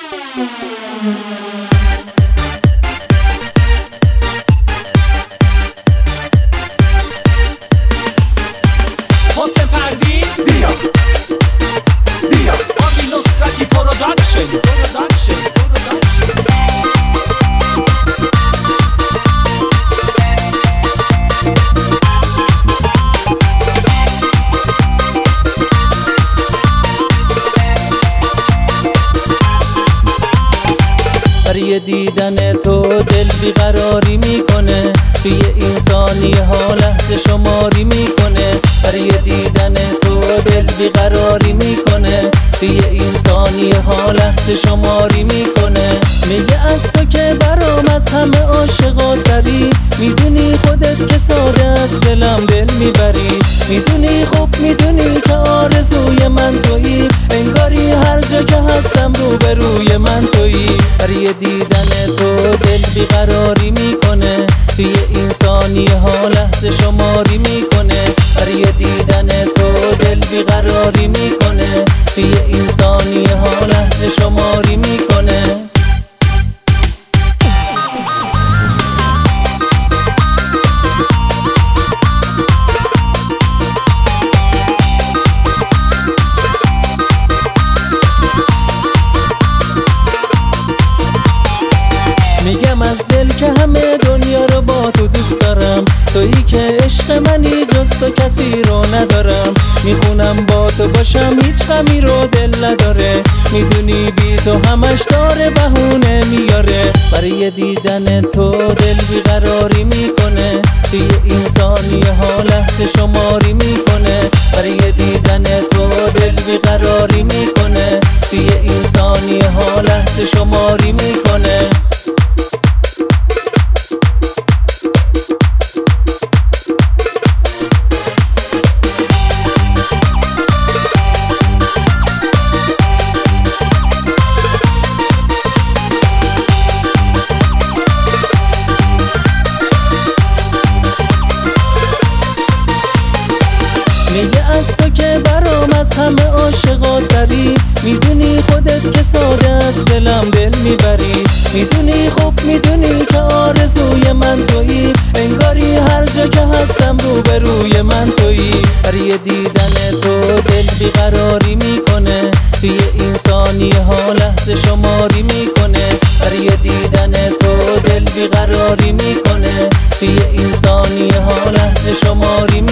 حسین پروین بیا آرمین نصرتی پروداکشن برای دیدن تو دل بیقراری میکنه، توی این ثانیه ها لحظه شماری میکنه. برای دیدن تو دل بیقراری میکنه، توی این ثانیه ها لحظه شماری میکنه. میگه از تو که برام از همه عاشقا سری، میدونی خودت که ساده از دلم دل میبری. میدونی خوب میدونی که آرزوی من تویی، انگاری هر جا که هستم روبروی من تویی. برای دیدن تو دل بیقراری میکنه، توی این ثانیه ها لحظه شماری میکنه. برای دیدن تو دل بیقراری میکنه، توی این ثانیه ها لحظه شماری میکنه. میگم از دل که همه دنیا رو با تو دوست دارم، تویی که عشق منی جز تو کسی رو ندارم. میخونم با تو باشم هیچ غمی رو دل نداره، میدونی بی تو همش داره بهونه میاره. برای دیدن تو دل بیقراری میکنه، توی این ثانیه ها لحظه شماری میکنه. برای دیدن تو دل بیقراری میکنه، توی این ثانیه ها لحظه شماری میکنه. میگه از تو که برام از همه عاشقا سری، میدونی خودت که ساده از دلم دل میبری. میدونی خوب میدونی که آرزوی من تویی، انگاری هر جا که هستم روبروی من تویی. برای دیدن تو دل بیقراری میکنه، توی این ثانیه ها لحظه شماری میکنه. برای دیدن تو دل بیقراری میکنه، توی این ثانیه ها لحظه شماری میکنه.